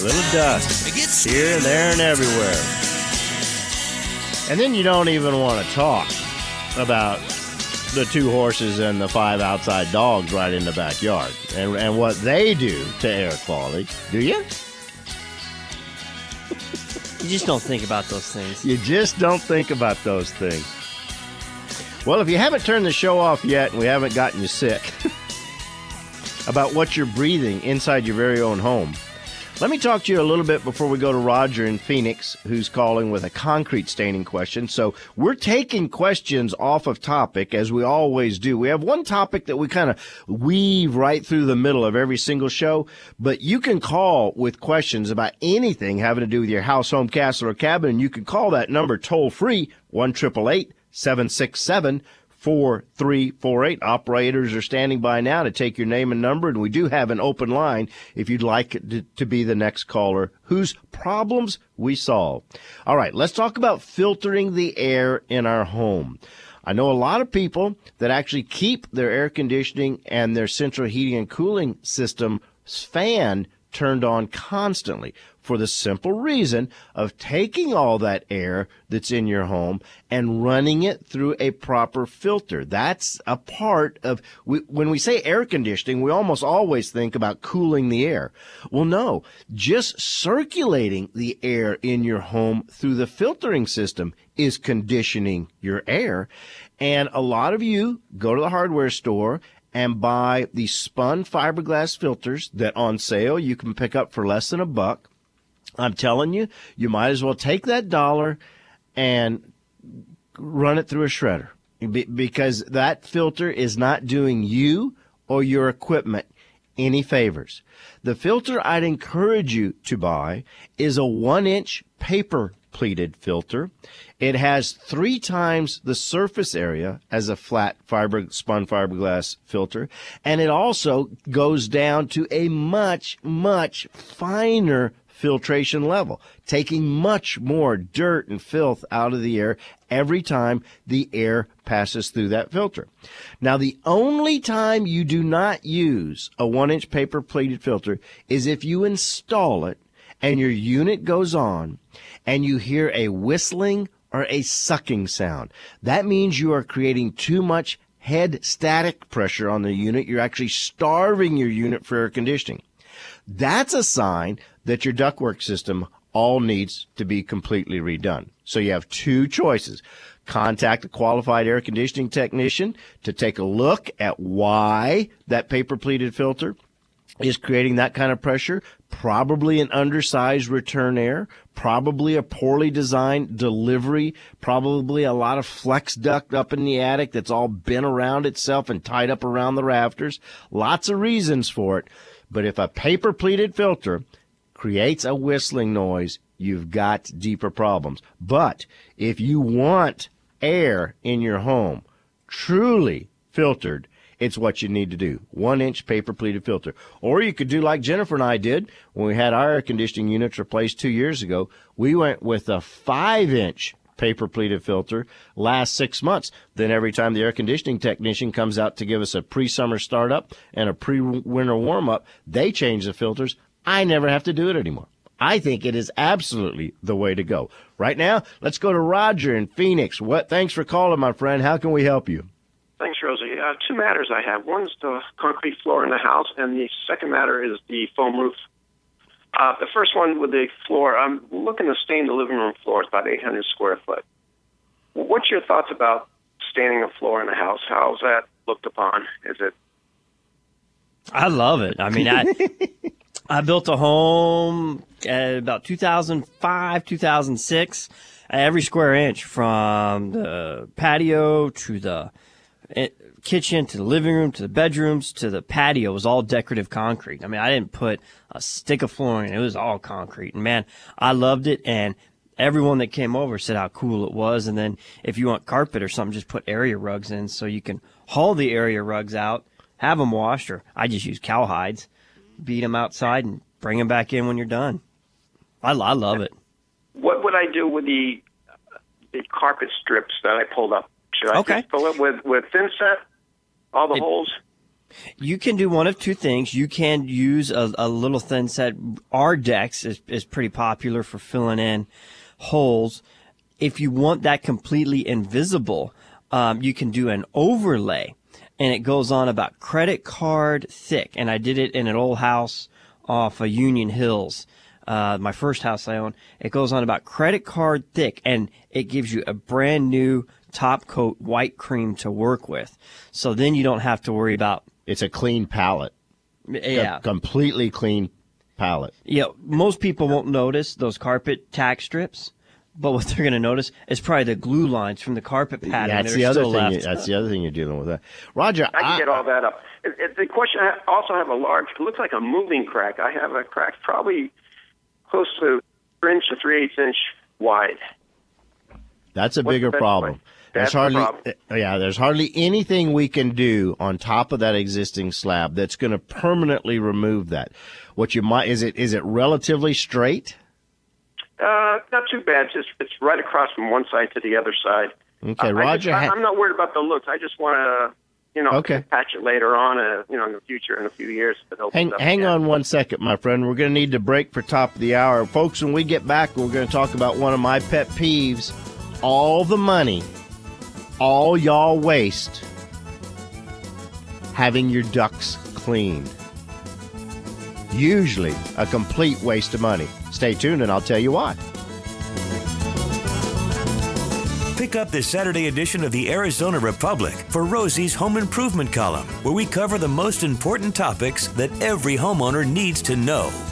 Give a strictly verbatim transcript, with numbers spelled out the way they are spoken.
A little dust here, there, and everywhere. And then you don't even want to talk about the two horses and the five outside dogs right in the backyard and, and what they do to air quality. Do you? You just don't think about those things. You just don't think about those things. Well, if you haven't turned the show off yet and we haven't gotten you sick about what you're breathing inside your very own home, let me talk to you a little bit before we go to Roger in Phoenix, who's calling with a concrete staining question. So we're taking questions off of topic, as we always do. We have one topic that we kind of weave right through the middle of every single show, but you can call with questions about anything having to do with your house, home, castle, or cabin, and you can call that number toll-free, one eight eight eight, seven six seven, four three four eight. Operators are standing by now to take your name and number, and we do have an open line if you'd like to, to be the next caller whose problems we solve. All right, let's talk about filtering the air in our home. I know a lot of people that actually keep their air conditioning and their central heating and cooling system fan turned on constantly for the simple reason of taking all that air that's in your home and running it through a proper filter. That's a part of, we, when we say air conditioning, we almost always think about cooling the air. Well, no, just circulating the air in your home through the filtering system is conditioning your air. And a lot of you go to the hardware store and buy these spun fiberglass filters that on sale you can pick up for less than a buck. I'm telling you, you might as well take that dollar and run it through a shredder, because that filter is not doing you or your equipment any favors. The filter I'd encourage you to buy is a one-inch paper pleated filter. It has three times the surface area as a flat fiber spun fiberglass filter, and it also goes down to a much, much finer filtration level, taking much more dirt and filth out of the air every time the air passes through that filter. Now, the only time you do not use a one-inch paper pleated filter is if you install it and your unit goes on and you hear a whistling or a sucking sound. That means you are creating too much head static pressure on the unit. You're actually starving your unit for air conditioning. That's a sign that your ductwork system all needs to be completely redone. So you have two choices. Contact a qualified air conditioning technician to take a look at why that paper pleated filter is creating that kind of pressure. Probably an undersized return air, probably a poorly designed delivery, probably a lot of flex duct up in the attic that's all bent around itself and tied up around the rafters. Lots of reasons for it. But if a paper pleated filter creates a whistling noise, you've got deeper problems. But if you want air in your home truly filtered, it's what you need to do. One-inch paper pleated filter. Or you could do like Jennifer and I did when we had our air conditioning units replaced two years ago. We went with a five-inch paper pleated filter last six months. Then every time the air conditioning technician comes out to give us a pre-summer startup and a pre-winter warm-up, they change the filters. I never have to do it anymore. I think it is absolutely the way to go. Right now, let's go to Roger in Phoenix. What? Thanks for calling, my friend. How can we help you? Thanks, Rosie. Uh, two matters I have. One's the concrete floor in the house, and the second matter is the foam roof. Uh, the first one with the floor, I'm looking to stain the living room floor. It's about eight hundred square foot. What's your thoughts about staining a floor in a house? How's that looked upon? Is it? I love it. I mean, I I built a home at about two thousand five, two thousand six. Every square inch, from the patio to the kitchen to the living room to the bedrooms to the patio, was all decorative concrete. I mean, I didn't put a stick of flooring. It was all concrete. And, man, I loved it. And everyone that came over said how cool it was. And then if you want carpet or something, just put area rugs in so you can haul the area rugs out, have them washed, or I just use cow hides, beat them outside, and bring them back in when you're done. I, I love it. What would I do with the the carpet strips that I pulled up? Should I okay. just fill it with, with thin set, all the it, holes? You can do one of two things. You can use a, a little thin set. Ardex is, is pretty popular for filling in holes. If you want that completely invisible, um, you can do an overlay, and it goes on about credit card thick. And I did it in an old house off of Union Hills, uh, my first house I owned. It goes on about credit card thick, and it gives you a brand new top coat white cream to work with. So then you don't have to worry about. It's a clean palette. Yeah. A completely clean palette. Yeah. Most people won't notice those carpet tack strips, but what they're going to notice is probably the glue lines from the carpet pattern. Yeah, that's that the are other still thing. left. You, that's the other thing you're dealing with. That. Roger, I can I, get all that up. It, it, the question, I also have a large, it looks like a moving crack. I have a crack probably close to three inch to three eighths inch wide. That's a What's bigger the best problem. way? There's That's the hardly, problem. yeah, there's hardly anything we can do on top of that existing slab that's going to permanently remove that. What you might is it is it relatively straight? Uh, not too bad. Just it's right across from one side to the other side. Okay, Uh, I Roger. just, I, ha- I'm not worried about the looks. I just want to, you know, Okay. patch it later on, uh, you know, in the future, in a few years. If it opens Hang, up hang again. on one second, my friend. We're going to need to break for top of the hour. Folks, when we get back, we're going to talk about one of my pet peeves, all the money, all y'all waste having your ducts cleaned. Usually a complete waste of money. Stay tuned and I'll tell you why. Pick up this Saturday edition of the Arizona Republic for Rosie's Home Improvement column, where we cover the most important topics that every homeowner needs to know.